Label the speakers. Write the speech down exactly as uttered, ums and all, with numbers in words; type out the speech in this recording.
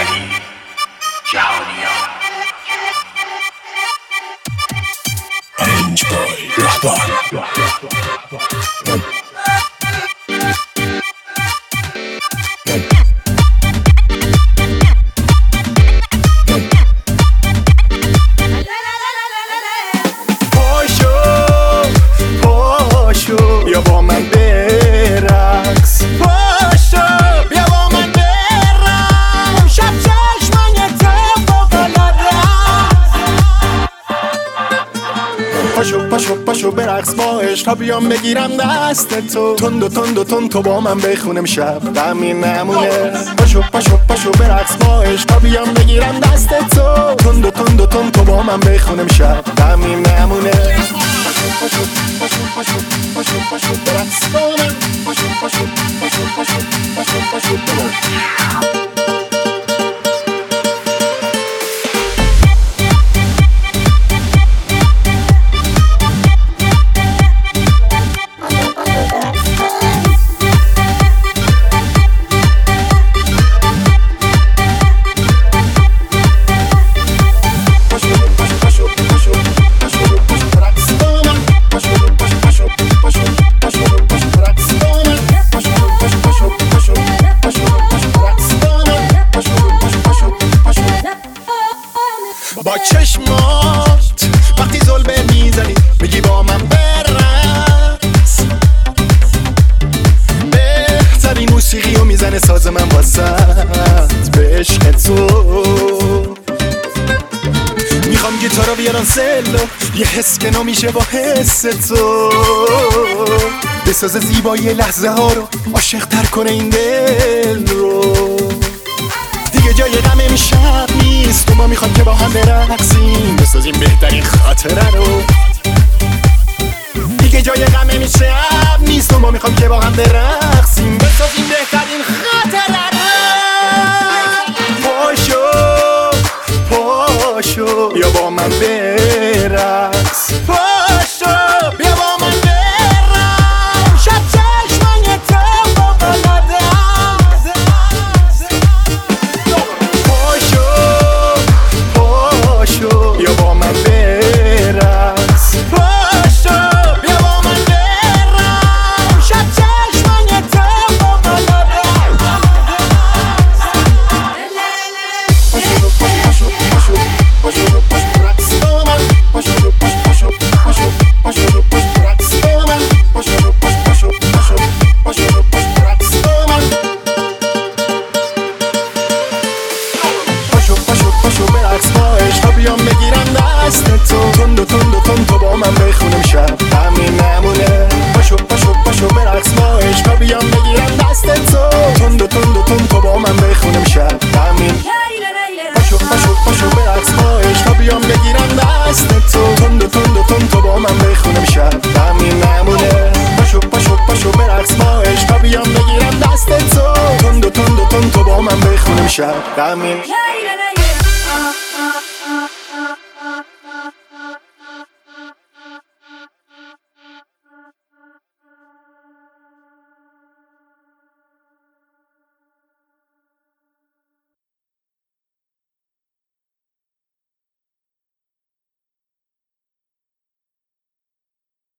Speaker 1: علی جهانیان.
Speaker 2: Arrange by Rahbar.
Speaker 3: بیا با من برقص، پاشو بیا با من برقص، شب چشمای تو فوق‌العاده است. پاشو پاشو پاشو برقص با عشق، بیام بگیرم دست تو، تند و تند و تند تو با من بخونم شب غمین نمونه. پاشو پاشو پاشو برقص با عشق، بیام بگیرم دست تو، تند و تند و تند تو با من بخونم شب غمین نمونه. پاشو پاشو پاشو پاشو پاشو برقص با من، پاشو پاشو پاشو پاشو پاشو پاشو برقص. با چشمات وقتی زلبه میزنی میگی با من برقص، بهترین موسیقی رو میزنه ساز من واسط به عشق تو. میخوام گیتارو بیارم سلو، یه حس که نمیشه با حس تو، بساز زیبایی لحظه ها رو عاشق تر کنه این دل رو. دیگه جای غم امشب نیست و ما میخوام که با هم برقصیم، بسازیم بهترین خاطره رو. دیگه جای غم امشب نیست و ما میخوام که با هم برقصیم، بسازیم بهترین خاطره رو. پاشو پاشو بیا با من برقص، پاشو بیا با من برقص، شب چشمای تو فوق‌العاده است. بیا با من برقص، پاشو بیا با من برقص، شب چشمای تو فوق‌العاده است. پاشو پاشو پاشو پاشو پاشو برقص با من، پاشو پاشو پاشو پاشو پاشو برقص با من، پاشو پاشو پاشو پاشو پاشو برقص با من. پاشو پاشو پاشو برقص با عشق، بیام بگیرم دست تو، تند و تند و تند تو با من بخونم شب همین نمونه. پاشو پاشو پاشو برقص با عشق، بیام بگیرم دست تو، تند و تند و تند تو با من بخونم شب همین. پاشو پاشو پاشو برقص با عشق، بیام بگیرم دست تو، تند و تند و تند تو با من بخونم شب همین نمونه. پاشو پاشو پاشو برقص با عشق، بیام بگیرم دست تو، تند و تند و تند تو با من بخونم شب همین.